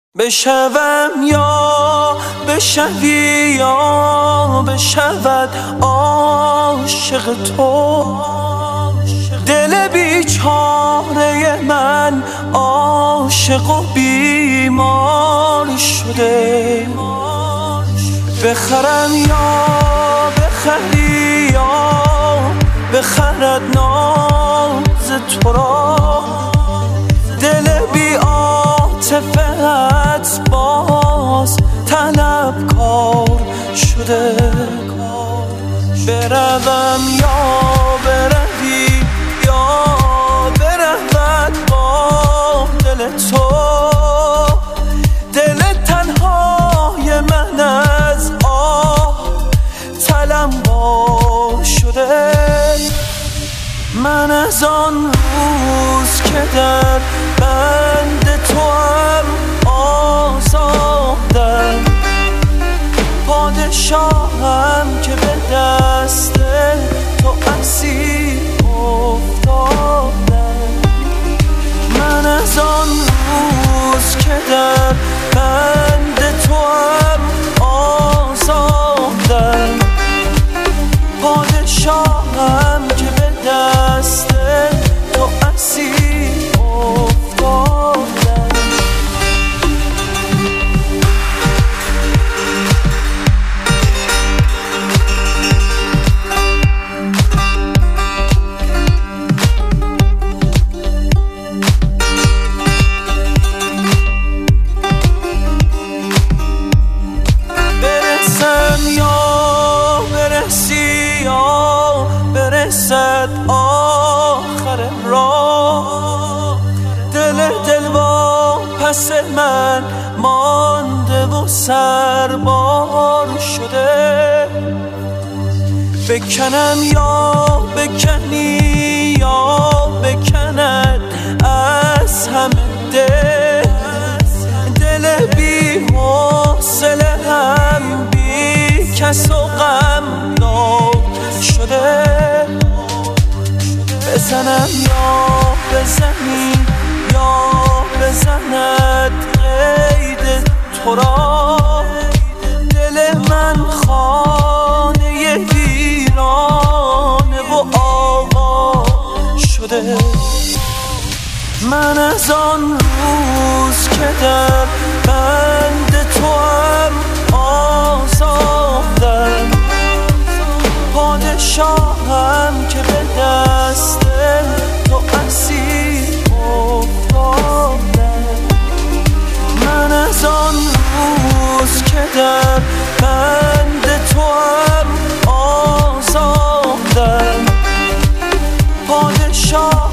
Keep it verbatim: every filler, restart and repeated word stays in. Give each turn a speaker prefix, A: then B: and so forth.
A: بشوم یا بشوی یا بشود عاشق تو، دل بیچاره من عاشق و بیمار شده. بخرم یا بخری یا بخرد ناز تو را، دل بی عاطفت باز طلبکار شده. بروم یا بروی یا برود با دل تو، دل تنهای من از آه طلبکار شده. من از آن روز که در بند توام آزادم، پادشاهم که به دست تو اسیر افتادم. من از آن روز که در بند توام آزادم، پادشاهم که به دست تو اسیر افتادم. برسم یا برسی یا برسد آخر راه، دل دل با پس من مانده و سربار شده. بکنم یا بکنی یا بکند از همه دل، دل بی حوصله هم بی کس و غمناک شده. بزنم یا بزنی یا بزند قید تو را، دل من خانه ویرانه و آوا شده. من از آن روز که در بند توام آزادم، پادشاهم که به دست تو اسیر افتادم. من از آن روز که در بند توام آزادم، پادشاه